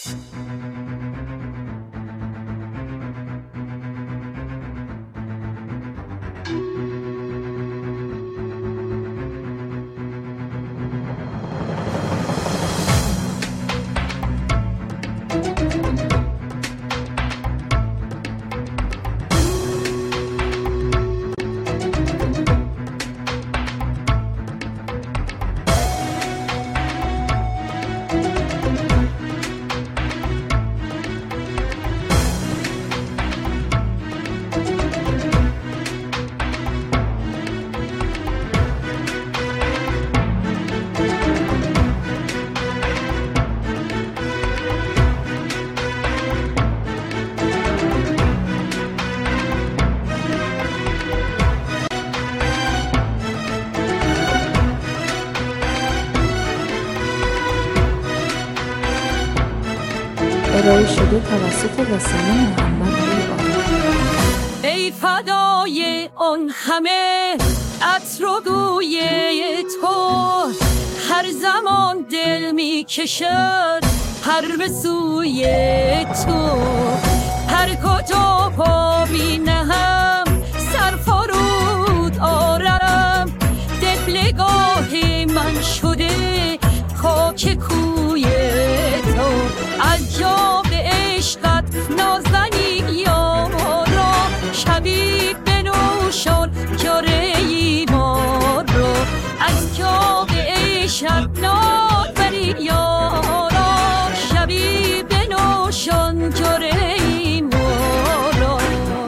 ارائه شده توسط رسانه محمد ای فدای آن همه عطر و بوی تو، هر زمان دل می کشد پر به سوی تو، هر کجا پا بینم سر فرود آرم، دلگاه من شده خاک کوی تو، از جام عشقت نازنین یارا، شبی بنوشان جاره ما رو، از جام عشقت نازنین یارا، شبی بنوشان جاره ما رو.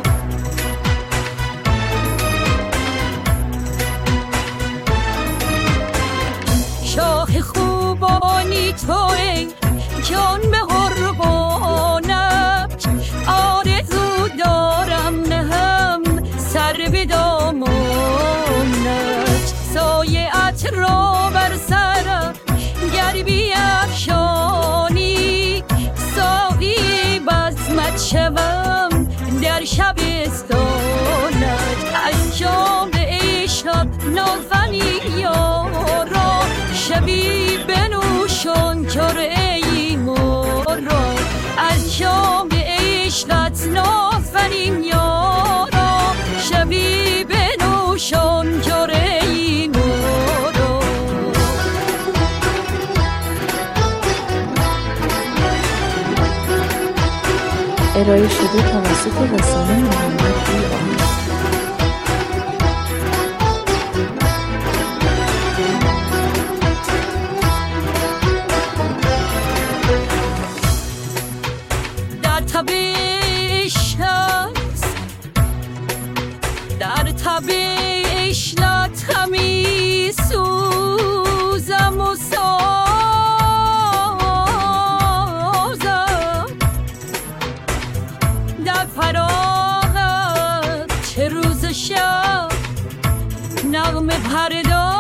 شاه خوبانی توی جان به قربانت، آرزو دارم نهم سر به دامانت، سایه‌ات را بر سرم گر بیفشانی، ساقی بزمت شوم در شبستانت، از جام عشقت نازنین یارا، شبی بنوشان جرعه را، از جام عشقت نازنین یارا، شبی بنوشان جرعه ما را. ارائه شده توسط رسانه محمد در تبش همی سوزم و سازم، در فراغت چه روز شب نغمه پردازم،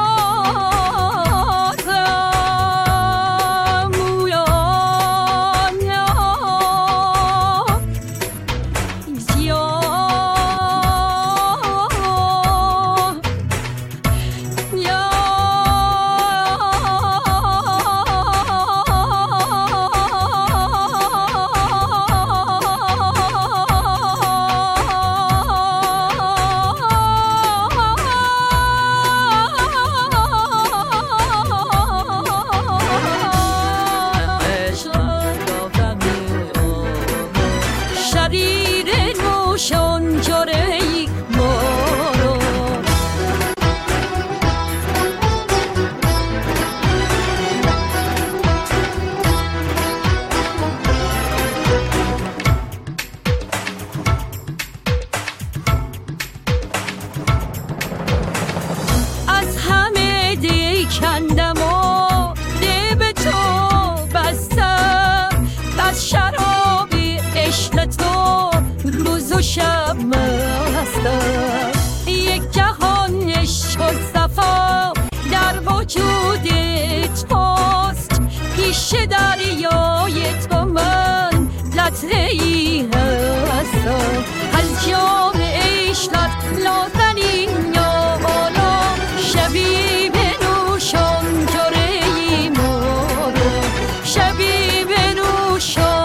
کندم و ده به تو بستم، از شراب عشق تو روز و شب مستم، یک جهان عشق و صفا در وجود توست، پیش دریای تو من لطفه‌ای هستم، از جام عشقت نازنین یارا، شبی شان جرعه ما رو، شبی بنوشان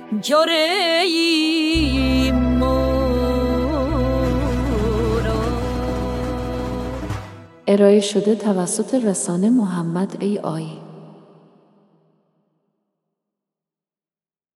جریم ارائه شده توسط رسانه محمد AI